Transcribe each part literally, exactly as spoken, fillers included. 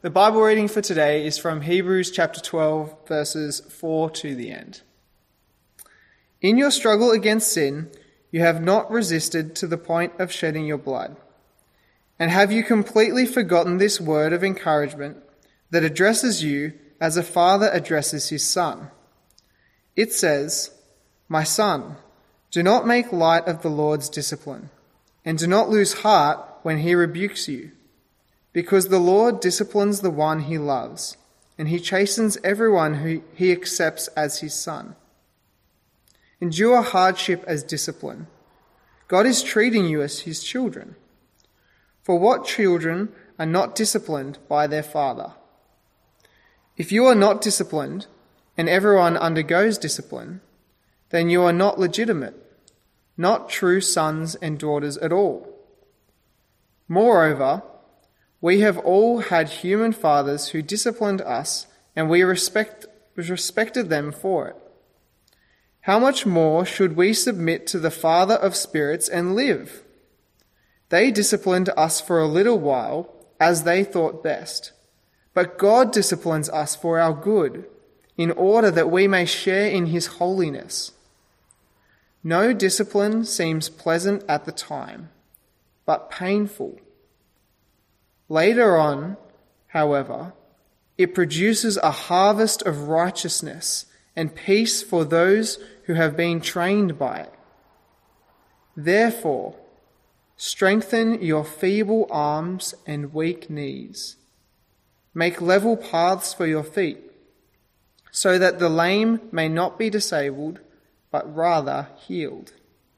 The Bible reading for today is from Hebrews chapter twelve, verses four to the end. In your struggle against sin, you have not resisted to the point of shedding your blood. And have you completely forgotten this word of encouragement that addresses you as a father addresses his son? It says, "My son, do not make light of the Lord's discipline, and do not lose heart when he rebukes you. Because the Lord disciplines the one he loves, and he chastens everyone who he accepts as his son. Endure hardship as discipline. God is treating you as his children. For what children are not disciplined by their father? If you are not disciplined, and everyone undergoes discipline, then you are not legitimate, not true sons and daughters at all. Moreover, we have all had human fathers who disciplined us, and we respect, respected them for it. How much more should we submit to the Father of spirits and live? They disciplined us for a little while, as they thought best. But God disciplines us for our good, in order that we may share in his holiness. No discipline seems pleasant at the time, but painful. Later on, however, it produces a harvest of righteousness and peace for those who have been trained by it. Therefore, strengthen your feeble arms and weak knees. Make level paths for your feet, so that the lame may not be disabled, but rather healed.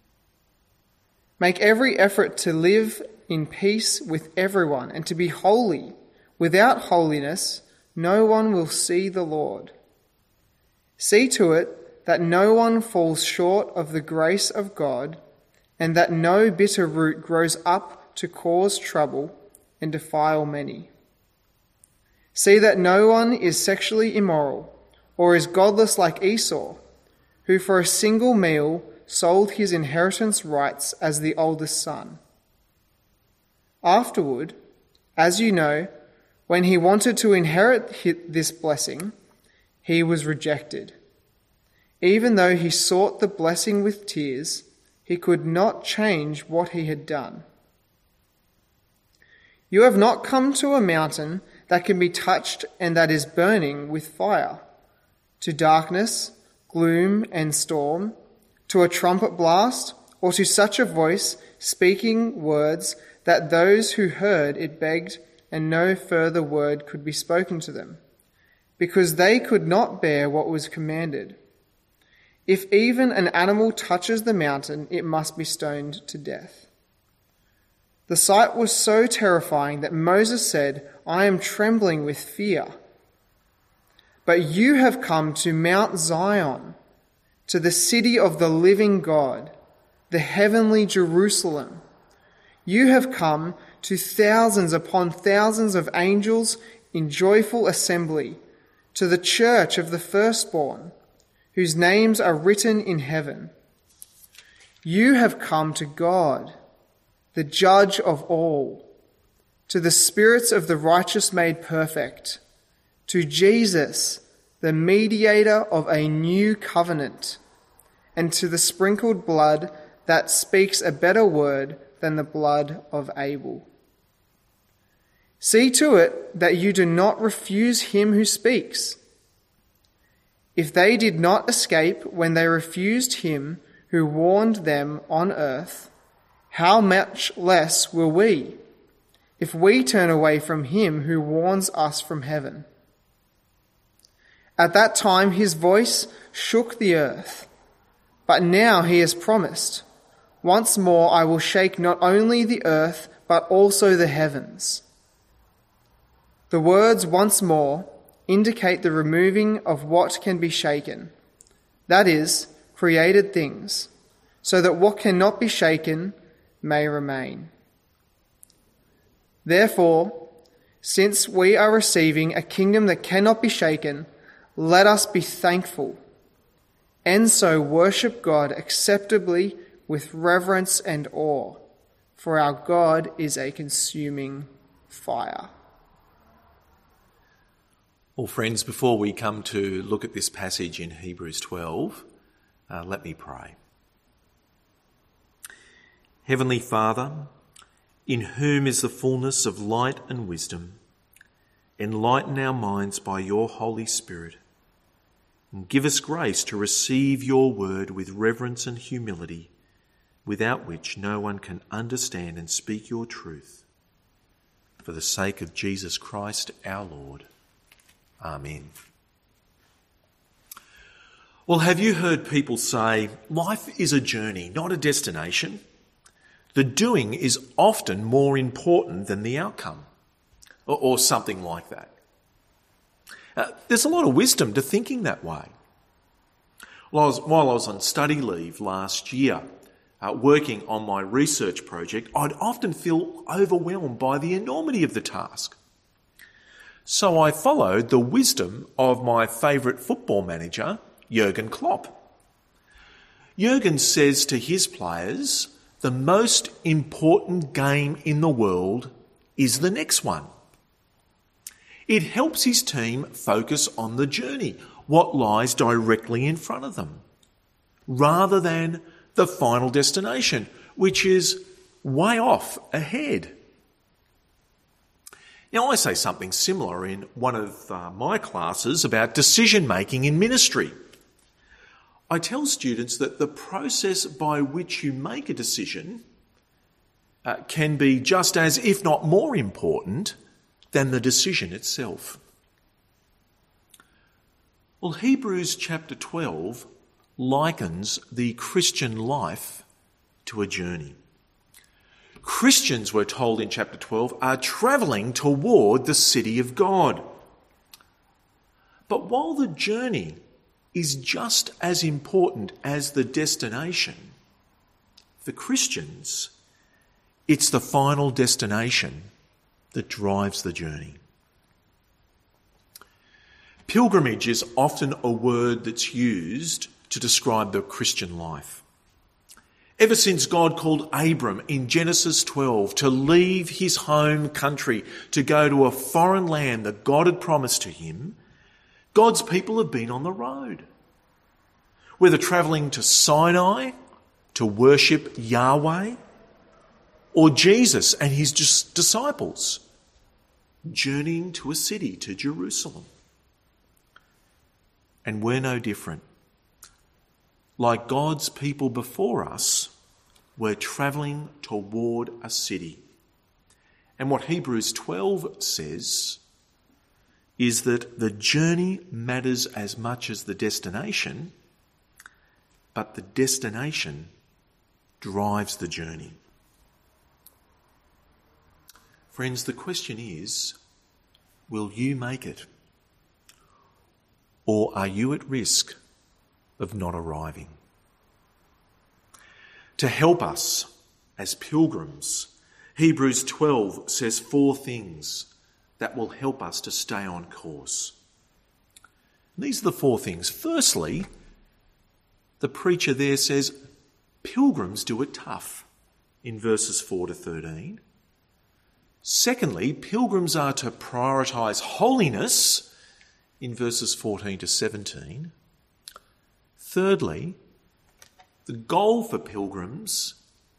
Make every effort to live in peace with everyone and to be holy. Without holiness, no one will see the Lord. See to it that no one falls short of the grace of God, and that no bitter root grows up to cause trouble and defile many. See that no one is sexually immoral or is godless like Esau, who for a single meal sold his inheritance rights as the oldest son. Afterward, as you know, when he wanted to inherit this blessing, he was rejected. Even though he sought the blessing with tears, he could not change what he had done. You have not come to a mountain that can be touched and that is burning with fire, to darkness, gloom, and storm, to a trumpet blast, or to such a voice speaking words that those who heard it begged, and no further word could be spoken to them, because they could not bear what was commanded. If even an animal touches the mountain, it must be stoned to death. The sight was so terrifying that Moses said, "I am trembling with fear." But you have come to Mount Zion, to the city of the living God, the heavenly Jerusalem. You have come to thousands upon thousands of angels in joyful assembly, to the church of the firstborn, whose names are written in heaven. You have come to God, the judge of all, to the spirits of the righteous made perfect, to Jesus, the mediator of a new covenant, and to the sprinkled blood that speaks a better word than the blood of Abel. See to it that you do not refuse him who speaks. If they did not escape when they refused him who warned them on earth, how much less will we, if we turn away from him who warns us from heaven? At that time his voice shook the earth, but now he has promised, "Once more I will shake not only the earth, but also the heavens." The words "once more" indicate the removing of what can be shaken, that is, created things, so that what cannot be shaken may remain. Therefore, since we are receiving a kingdom that cannot be shaken, let us be thankful, and so worship God acceptably with reverence and awe, for our God is a consuming fire. Well, friends, before we come to look at this passage in Hebrews twelve, uh, let me pray. Heavenly Father, in whom is the fullness of light and wisdom, enlighten our minds by your Holy Spirit, and give us grace to receive your word with reverence and humility, without which no one can understand and speak your truth. For the sake of Jesus Christ our Lord. Amen. Well, have you heard people say, life is a journey, not a destination? The doing is often more important than the outcome, or, or something like that. Uh, there's a lot of wisdom to thinking that way. While I was, while I was on study leave last year, uh, working on my research project, I'd often feel overwhelmed by the enormity of the task. So I followed the wisdom of my favourite football manager, Jurgen Klopp. Jurgen says to his players, the most important game in the world is the next one. It helps his team focus on the journey, what lies directly in front of them, rather than the final destination, which is way off ahead. Now, I say something similar in one of uh, my classes about decision-making in ministry. I tell students that the process by which you make a decision uh, can be just as, if not more important, than the decision itself. Well, Hebrews chapter twelve likens the Christian life to a journey. Christians, we're told in chapter twelve, are travelling toward the city of God. But while the journey is just as important as the destination, for Christians, it's the final destination that drives the journey. Pilgrimage is often a word that's used to describe the Christian life. Ever since God called Abram in Genesis twelve to leave his home country to go to a foreign land that God had promised to him, God's people have been on the road. Whether travelling to Sinai to worship Yahweh, or Jesus and his disciples journeying to a city, to Jerusalem. And we're no different. Like God's people before us, we're travelling toward a city. And what Hebrews twelve says is that the journey matters as much as the destination, but the destination drives the journey. Friends, the question is, will you make it? Or are you at risk of not arriving? To help us as pilgrims, Hebrews twelve says four things that will help us to stay on course. These are the four things. Firstly, the preacher there says pilgrims do it tough in verses four to thirteen. Secondly, pilgrims are to prioritise holiness in verses fourteen to seventeen. Thirdly, the goal for pilgrims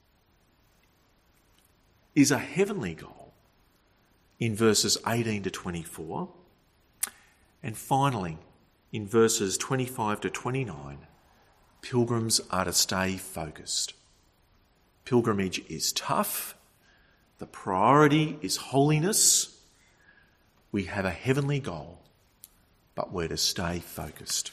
is a heavenly goal in verses eighteen to twenty-four. And finally, in verses twenty-five to twenty-nine, pilgrims are to stay focused. Pilgrimage is tough. The priority is holiness. We have a heavenly goal, but we're to stay focused.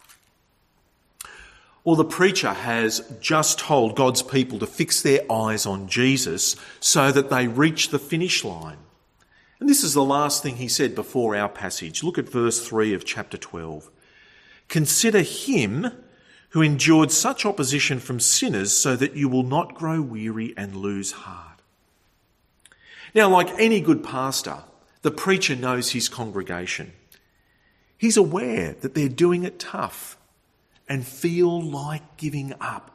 Well, the preacher has just told God's people to fix their eyes on Jesus so that they reach the finish line. And this is the last thing he said before our passage. Look at verse three of chapter twelve. Consider him who endured such opposition from sinners so that you will not grow weary and lose heart. Now, like any good pastor, the preacher knows his congregation. He's aware that they're doing it tough and feel like giving up.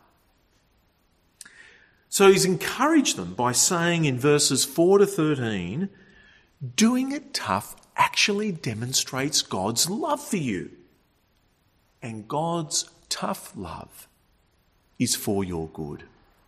So he's encouraged them by saying in verses four to thirteen, doing it tough actually demonstrates God's love for you. And God's tough love is for your good.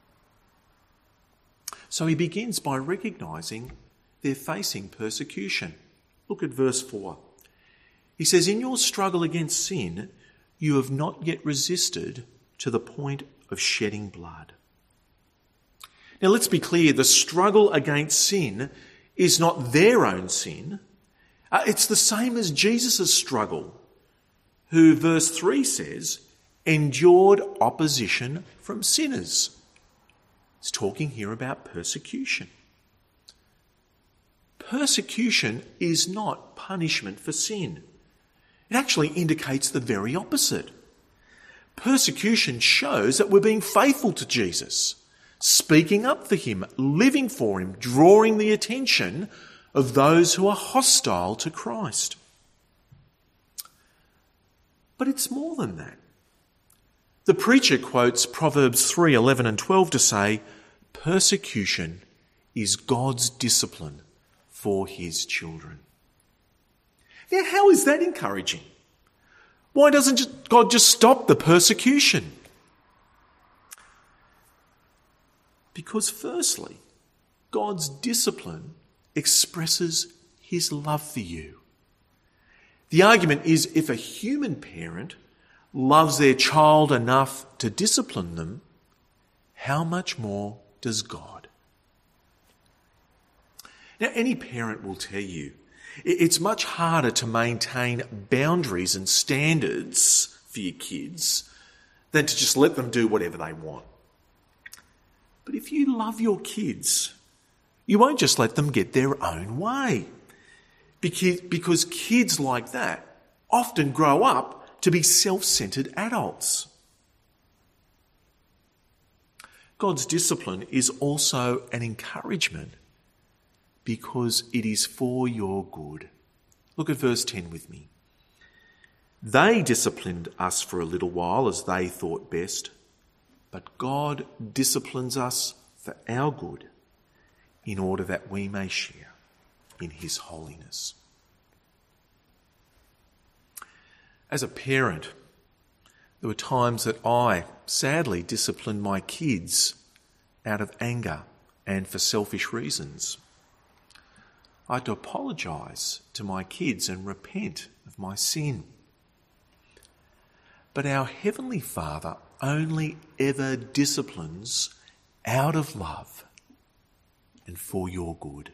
So he begins by recognising they're facing persecution. Look at verse four. He says, in your struggle against sin, you have not yet resisted to the point of shedding blood. Now let's be clear, the struggle against sin is not their own sin. Uh, it's the same as Jesus' struggle, who, verse three says, endured opposition from sinners. It's talking here about persecution. Persecution is not punishment for sin. It actually indicates the very opposite. Persecution shows that we're being faithful to Jesus, speaking up for him, living for him, drawing the attention of those who are hostile to Christ. But it's more than that. The preacher quotes Proverbs three, eleven and twelve to say, persecution is God's discipline for his children. Now, how is that encouraging? Why doesn't God just stop the persecution? Because firstly, God's discipline expresses his love for you. The argument is if a human parent loves their child enough to discipline them, how much more does God? Now, any parent will tell you it's much harder to maintain boundaries and standards for your kids than to just let them do whatever they want. But if you love your kids, you won't just let them get their own way. Because, because kids like that often grow up to be self-centred adults. God's discipline is also an encouragement because it is for your good. Look at verse ten with me. They disciplined us for a little while as they thought best, but God disciplines us for our good in order that we may share in his holiness. As a parent, there were times that I sadly disciplined my kids out of anger and for selfish reasons. I had to apologise to my kids and repent of my sin. But our Heavenly Father only ever disciplines out of love and for your good.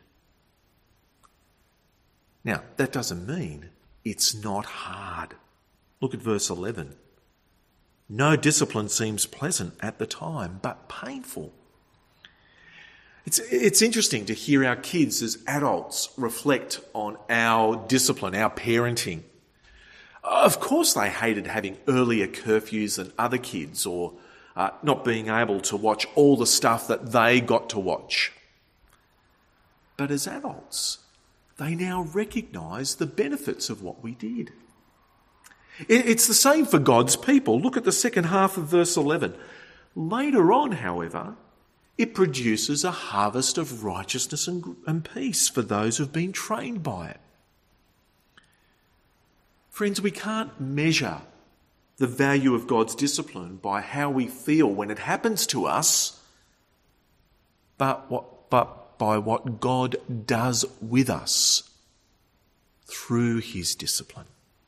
Now, that doesn't mean it's not hard. Look at verse eleven. No discipline seems pleasant at the time, but painful. It's, it's interesting to hear our kids as adults reflect on our discipline, our parenting. Of course they hated having earlier curfews than other kids or uh, not being able to watch all the stuff that they got to watch. But as adults, they now recognise the benefits of what we did. It's the same for God's people. Look at the second half of verse eleven. Later on, however, it produces a harvest of righteousness and, and peace for those who have been trained by it. Friends, we can't measure the value of God's discipline by how we feel when it happens to us, but, what, but by what God does with us through his discipline.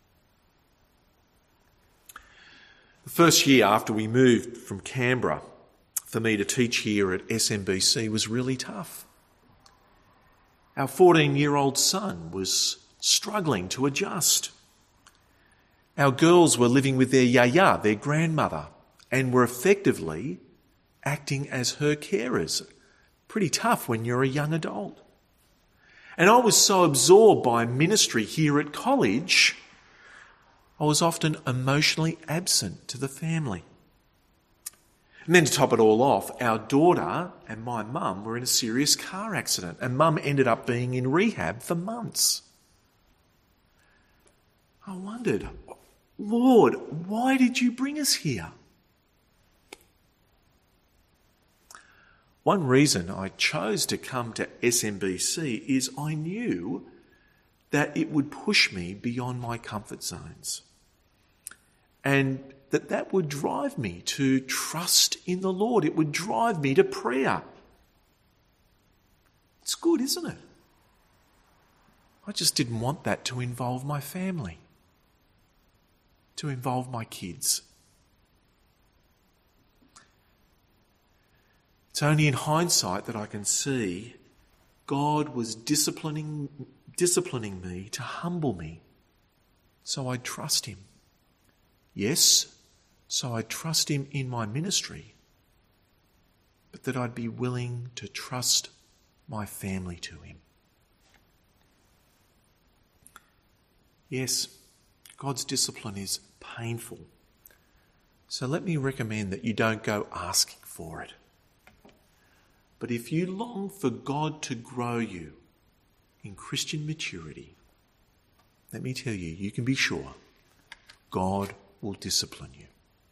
The first year after we moved from Canberra for me to teach here at S M B C was really tough. Our fourteen-year-old son was struggling to adjust. Our girls were living with their yaya, their grandmother, and were effectively acting as her carers. Pretty tough when you're a young adult. And I was so absorbed by ministry here at college, I was often emotionally absent to the family. And then to top it all off, our daughter and my mum were in a serious car accident, and mum ended up being in rehab for months. I wondered, Lord, why did you bring us here? One reason I chose to come to S M B C is I knew that it would push me beyond my comfort zones. And that that would drive me to trust in the Lord. It would drive me to prayer. It's good, isn't it? I just didn't want that to involve my family, to involve my kids. It's only in hindsight that I can see God was disciplining, disciplining me to humble me, so I'd trust him. Yes, so I'd trust him in my ministry, but that I'd be willing to trust my family to him. Yes, God's discipline is painful. So let me recommend that you don't go asking for it. But if you long for God to grow you in Christian maturity, let me tell you, you can be sure God will discipline you.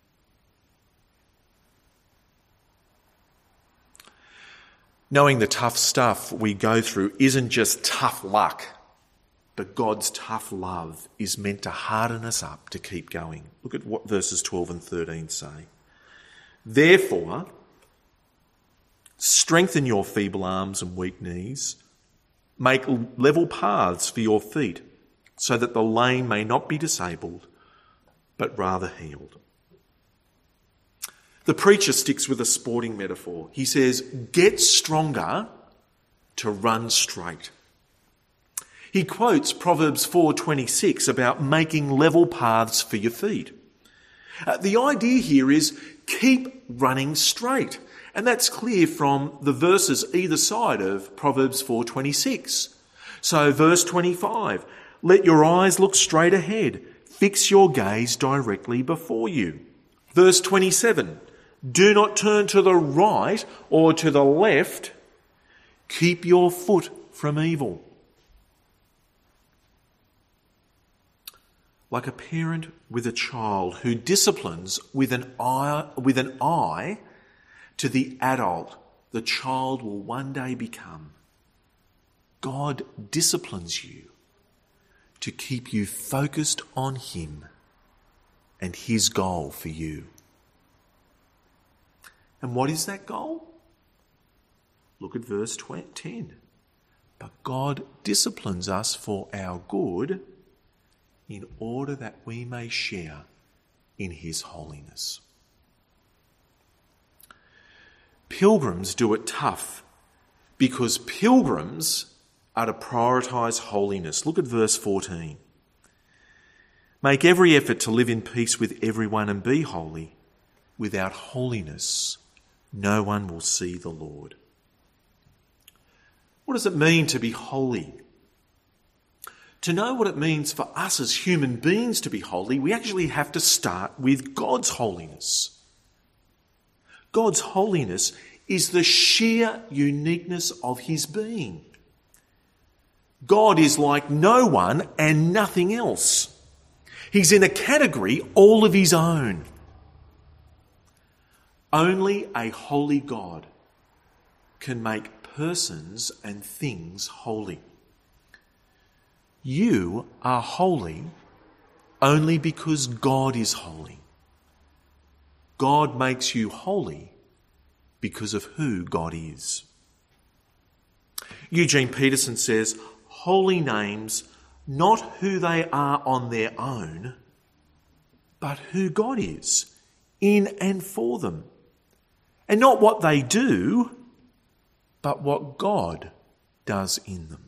Knowing the tough stuff we go through isn't just tough luck, but God's tough love is meant to harden us up to keep going. Look at what verses twelve and thirteen say. Therefore, strengthen your feeble arms and weak knees. Make level paths for your feet, so that the lame may not be disabled, but rather healed. The preacher sticks with a sporting metaphor. He says, get stronger to run straight. He quotes Proverbs four twenty-six about making level paths for your feet. Uh, the idea here is keep running straight. And that's clear from the verses either side of Proverbs four twenty-six. So verse twenty-five, let your eyes look straight ahead. Fix your gaze directly before you. Verse twenty-seven, do not turn to the right or to the left. Keep your foot from evil. Like a parent with a child who disciplines with an eye, with an eye to the adult the child will one day become, God disciplines you to keep you focused on him and his goal for you. And what is that goal? Look at verse ten. But God disciplines us for our good in order that we may share in his holiness. Pilgrims do it tough because pilgrims are to prioritise holiness. Look at verse fourteen. Make every effort to live in peace with everyone and be holy. Without holiness, no one will see the Lord. What does it mean to be holy? To know what it means for us as human beings to be holy, we actually have to start with God's holiness. God's holiness is the sheer uniqueness of his being. God is like no one and nothing else. He's in a category all of his own. Only a holy God can make persons and things holy. You are holy only because God is holy. God makes you holy because of who God is. Eugene Peterson says, holy names, not who they are on their own, but who God is in and for them. And not what they do, but what God does in them.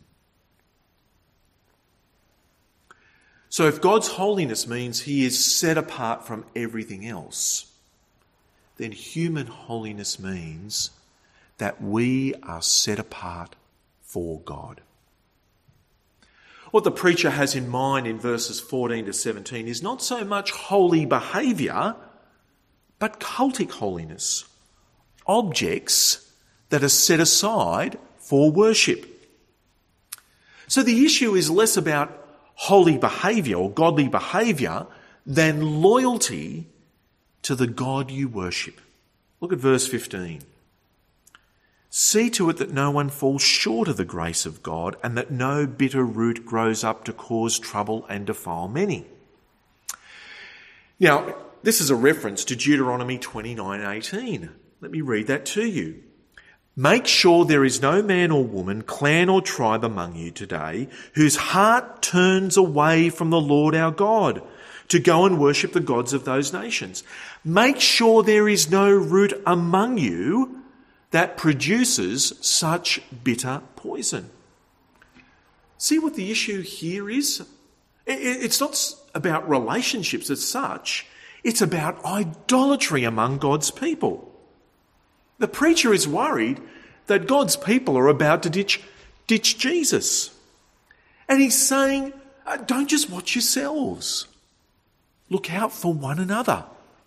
So if God's holiness means he is set apart from everything else, then human holiness means that we are set apart for God. What the preacher has in mind in verses fourteen to seventeen is not so much holy behaviour, but cultic holiness, objects that are set aside for worship. So the issue is less about holy behaviour or godly behaviour than loyalty to the God you worship. Look at verse fifteen. It See to it that no one falls short of the grace of God, and that no bitter root grows up to cause trouble and defile many. Now, this is a reference to Deuteronomy twenty-nine eighteen. Let me read that to you. Make sure there is no man or woman, clan or tribe among you today whose heart turns away from the Lord our God to go and worship the gods of those nations. Make sure there is no root among you that produces such bitter poison. See what the issue here is? It's not about relationships as such. It's about idolatry among God's people. The preacher is worried that God's people are about to ditch, ditch Jesus. And he's saying, don't just watch yourselves. Look out for one another.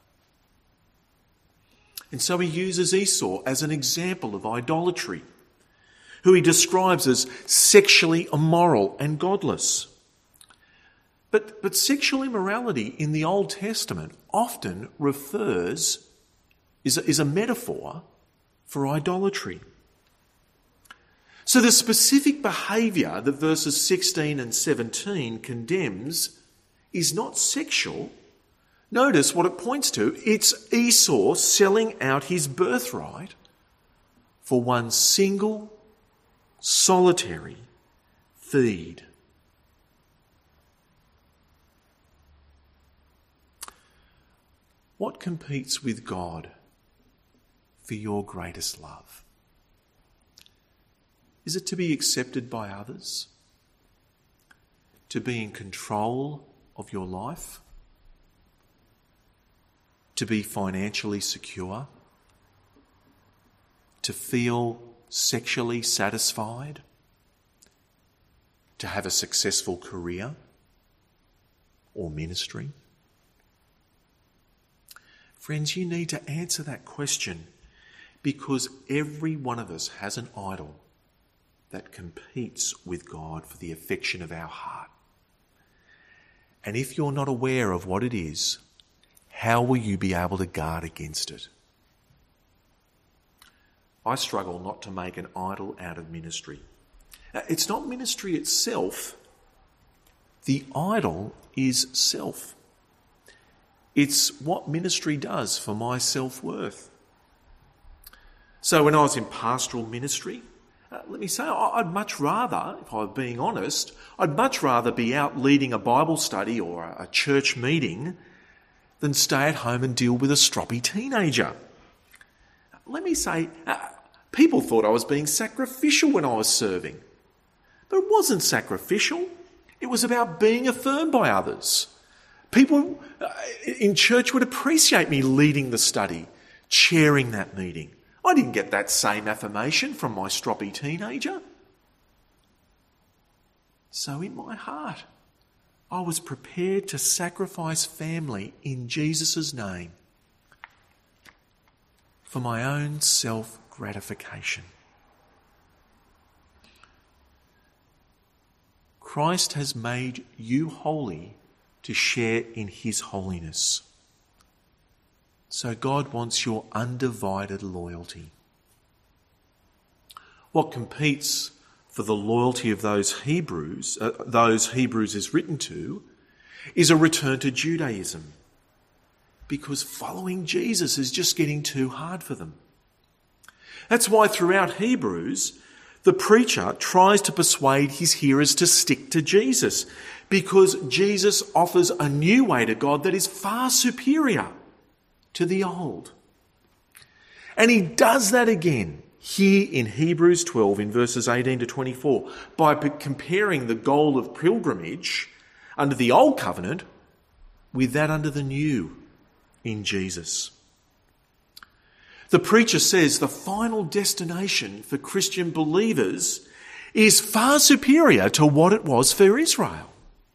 And so he uses Esau as an example of idolatry, who he describes as sexually immoral and godless. But, but sexual immorality in the Old Testament often refers, is a, is a metaphor for idolatry. So the specific behaviour that verses sixteen and seventeen condemns is not sexual. Notice what it points to. It's Esau selling out his birthright for one single, solitary feed. What competes with God for your greatest love? Is it to be accepted by others? To be in control of your life? To be financially secure? To feel sexually satisfied? To have a successful career or ministry? Friends, you need to answer that question, because every one of us has an idol that competes with God for the affection of our heart. And if you're not aware of what it is, how will you be able to guard against it? I struggle not to make an idol out of ministry. Now, it's not ministry itself. The idol is self. It's what ministry does for my self-worth. So when I was in pastoral ministry, uh, let me say, I'd much rather, if I was being honest, I'd much rather be out leading a Bible study or a church meeting than stay at home and deal with a stroppy teenager. Let me say, uh, people thought I was being sacrificial when I was serving. But it wasn't sacrificial. It was about being affirmed by others. People uh, in church would appreciate me leading the study, chairing that meeting. I didn't get that same affirmation from my stroppy teenager. So in my heart, I was prepared to sacrifice family in Jesus' name for my own self-gratification. Christ has made you holy to share in his holiness. So God wants your undivided loyalty. What competes for the loyalty of those Hebrews, uh, those Hebrews is written to, is a return to Judaism, because following Jesus is just getting too hard for them. That's why throughout Hebrews, the preacher tries to persuade his hearers to stick to Jesus, because Jesus offers a new way to God that is far superior to the old. And he does that again here in Hebrews twelve in verses eighteen to twenty-four by comparing the goal of pilgrimage under the old covenant with that under the new in Jesus. The preacher says the final destination for Christian believers is far superior to what it was for Israel.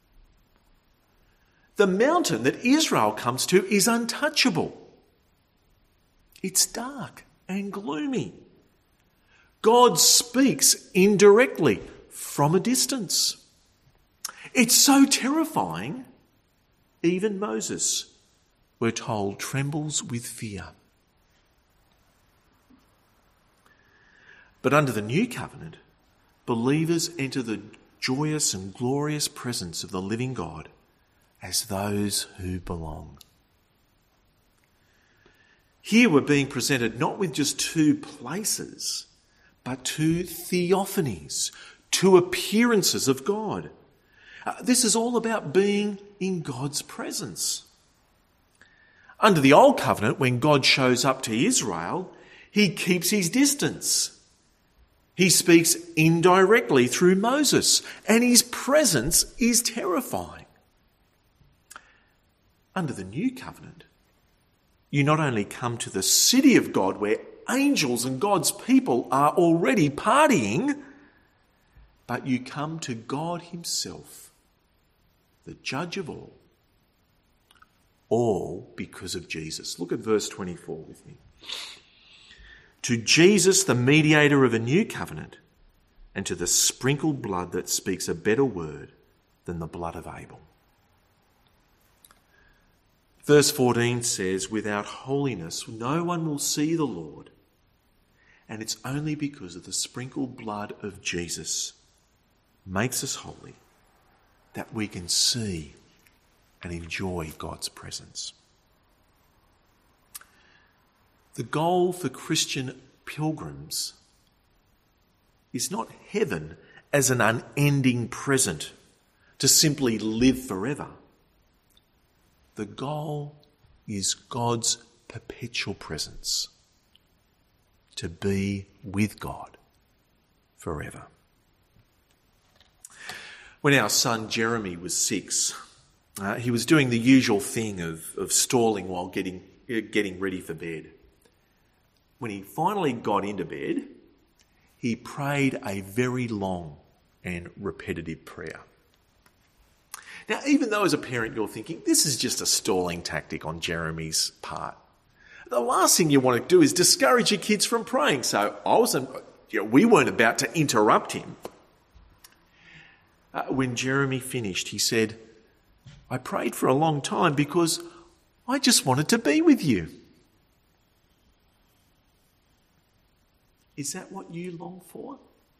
The mountain that Israel comes to is untouchable. It's dark and gloomy. God speaks indirectly from a distance. It's so terrifying, even Moses, we're told, trembles with fear. But under the new covenant, believers enter the joyous and glorious presence of the living God as those who belong. Here we're being presented not with just two places, but two theophanies, two appearances of God. Uh, this is all about being in God's presence. Under the Old Covenant, when God shows up to Israel, he keeps his distance. He speaks indirectly through Moses, and his presence is terrifying. Under the New Covenant, you not only come to the city of God where angels and God's people are already partying, but you come to God himself, the judge of all. All because of Jesus. Look at verse twenty-four with me. To Jesus, the mediator of a new covenant, and to the sprinkled blood that speaks a better word than the blood of Abel. Verse fourteen says, without holiness, no one will see the Lord. And it's only because of the sprinkled blood of Jesus makes us holy that we can see and enjoy God's presence. The goal for Christian pilgrims is not heaven as an unending present to simply live forever. The goal is God's perpetual presence, to be with God forever. When our son Jeremy was six, uh, he was doing the usual thing of, of stalling while getting, uh, getting ready for bed. When he finally got into bed, he prayed a very long and repetitive prayer. Now, even though as a parent you're thinking, this is just a stalling tactic on Jeremy's part, the last thing you want to do is discourage your kids from praying. So I wasn't, you know, we weren't about to interrupt him. Uh, when Jeremy finished, he said, I prayed for a long time because I just wanted to be with you. Is that what you long for?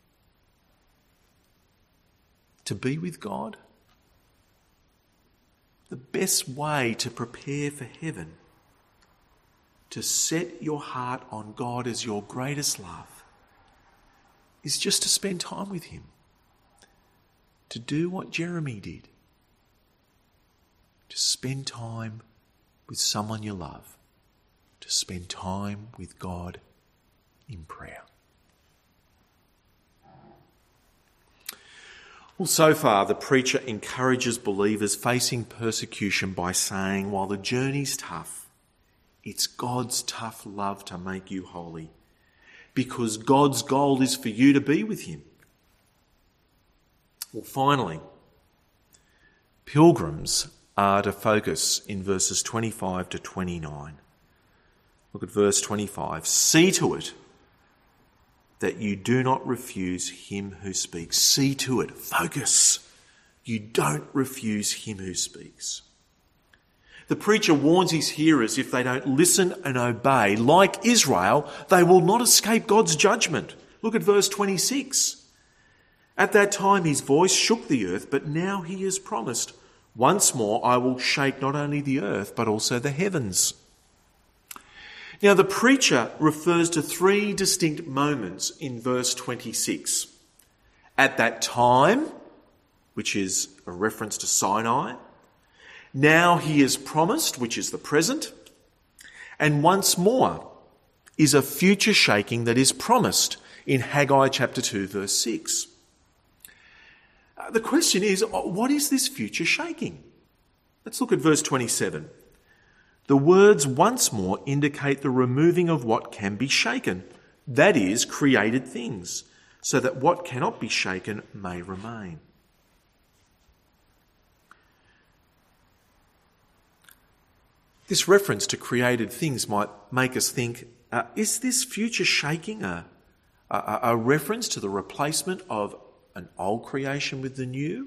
To be with God? The best way to prepare for heaven, to set your heart on God as your greatest love, is just to spend time with him. To do what Jeremy did. To spend time with someone you love. To spend time with God in prayer. Well, so far the preacher encourages believers facing persecution by saying, while the journey's tough, it's God's tough love to make you holy, because God's goal is for you to be with him. Well, finally, pilgrims are to focus in verses twenty-five to twenty-nine. Look at verse twenty-five. See to it that you do not refuse him who speaks. See to it. Focus. You don't refuse him who speaks. The preacher warns his hearers if they don't listen and obey, like Israel, they will not escape God's judgment. Look at verse twenty-six. At that time his voice shook the earth, but now he has promised, once more I will shake not only the earth, but also the heavens. Now the preacher refers to three distinct moments in verse twenty-six. At that time, which is a reference to Sinai. Now he has promised, which is the present. And once more is a future shaking that is promised in Haggai chapter two, verse six. The question is, what is this future shaking? Let's look at verse twenty-seven. The words once more indicate the removing of what can be shaken, that is, created things, so that what cannot be shaken may remain. This reference to created things might make us think, uh, is this future shaking a, a, a reference to the replacement of an old creation with the new?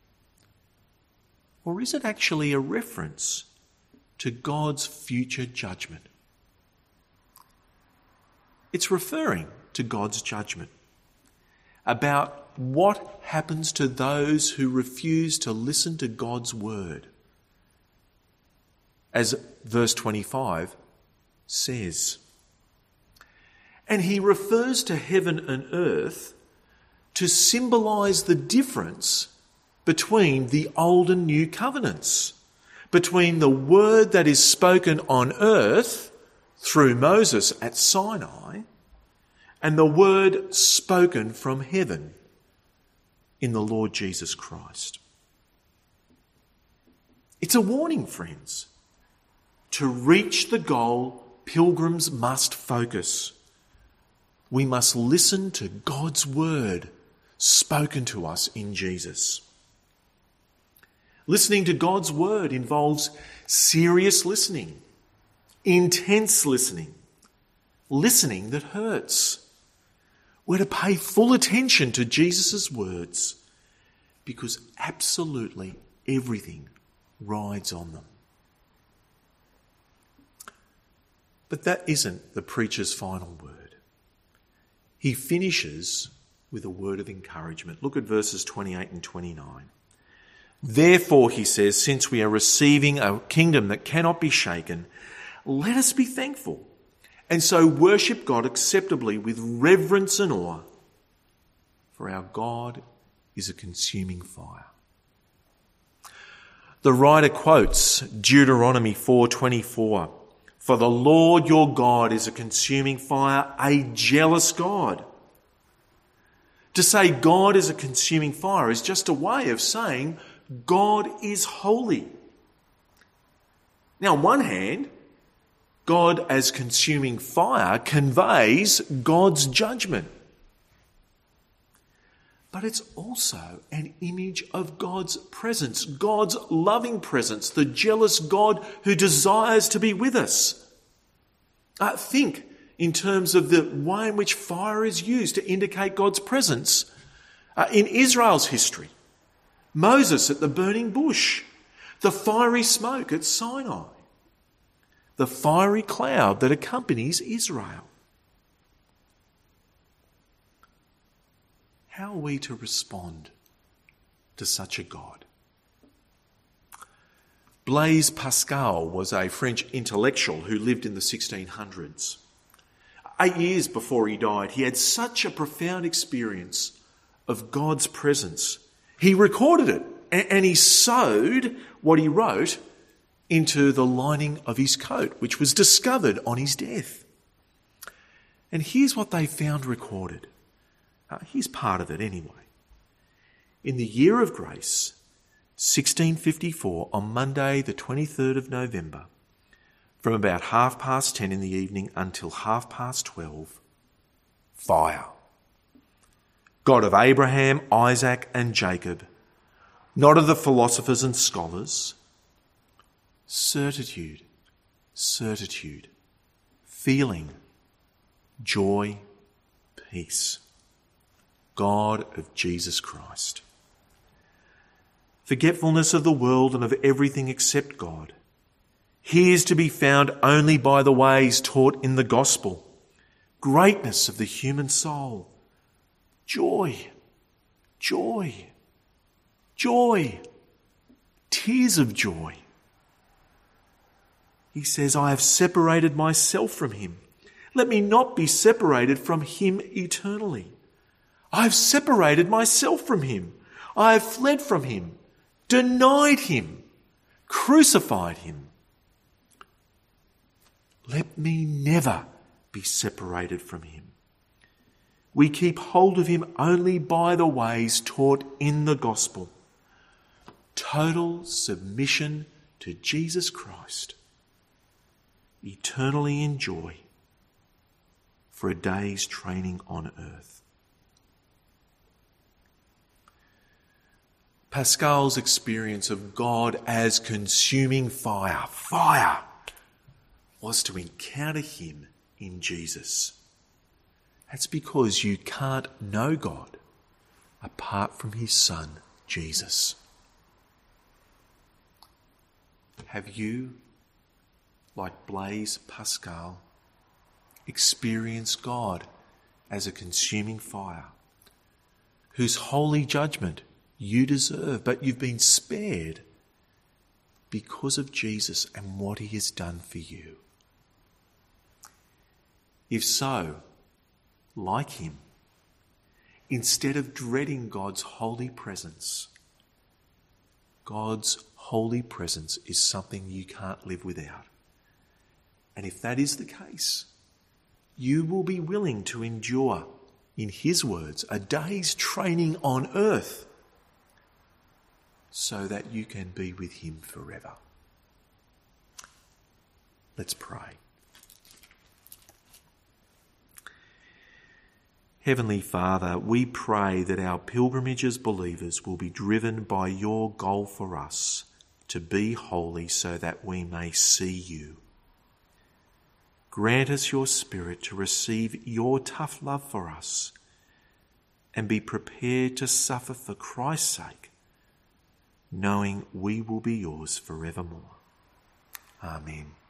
Or is it actually a reference to God's future judgment? It's referring to God's judgment, about what happens to those who refuse to listen to God's word. As verse twenty-five says. And he refers to heaven and earth to symbolise the difference between the old and new covenants, between the word that is spoken on earth through Moses at Sinai and the word spoken from heaven in the Lord Jesus Christ. It's a warning, friends. To reach the goal, pilgrims must focus. We must listen to God's word spoken to us in Jesus. Listening to God's word involves serious listening, intense listening, listening that hurts. We're to pay full attention to Jesus' words because absolutely everything rides on them. But that isn't the preacher's final word. He finishes with a word of encouragement. Look at verses twenty-eight and twenty-nine. Therefore, he says, since we are receiving a kingdom that cannot be shaken, let us be thankful and so worship God acceptably with reverence and awe, for our God is a consuming fire. The writer quotes Deuteronomy four twenty-four. For the Lord your God is a consuming fire, a jealous God. To say God is a consuming fire is just a way of saying God is holy. Now, on one hand, God as consuming fire conveys God's judgment. But it's also an image of God's presence, God's loving presence, the jealous God who desires to be with us. Uh, think in terms of the way in which fire is used to indicate God's presence. Uh, in Israel's history, Moses at the burning bush, the fiery smoke at Sinai, the fiery cloud that accompanies Israel. How are we to respond to such a God? Blaise Pascal was a French intellectual who lived in the sixteen hundreds. Eight years before he died, he had such a profound experience of God's presence. He recorded it and he sewed what he wrote into the lining of his coat, which was discovered on his death. And here's what they found recorded. Uh, here's part of it anyway. In the year of grace, sixteen fifty-four, on Monday the twenty-third of November, from about half past ten in the evening until half past twelve, fire. God of Abraham, Isaac and Jacob, not of the philosophers and scholars, certitude, certitude, feeling, joy, peace. God of Jesus Christ. Forgetfulness of the world and of everything except God. He is to be found only by the ways taught in the gospel. Greatness of the human soul. Joy, joy, joy, tears of joy. He says, I have separated myself from him. Let me not be separated from him eternally. I have separated myself from him. I have fled from him, denied him, crucified him. Let me never be separated from him. We keep hold of him only by the ways taught in the gospel. Total submission to Jesus Christ. Eternally in joy for a day's training on earth. Pascal's experience of God as consuming fire, fire, was to encounter him in Jesus. That's because you can't know God apart from his Son, Jesus. Have you, like Blaise Pascal, experienced God as a consuming fire, whose holy judgment you deserve, but you've been spared because of Jesus and what he has done for you. If so, like him, instead of dreading God's holy presence, God's holy presence is something you can't live without. And if that is the case, you will be willing to endure, in his words, a day's training on earth so that you can be with him forever. Let's pray. Heavenly Father, we pray that our pilgrimage as believers will be driven by your goal for us to be holy so that we may see you. Grant us your Spirit to receive your tough love for us and be prepared to suffer for Christ's sake, knowing we will be yours forevermore. Amen.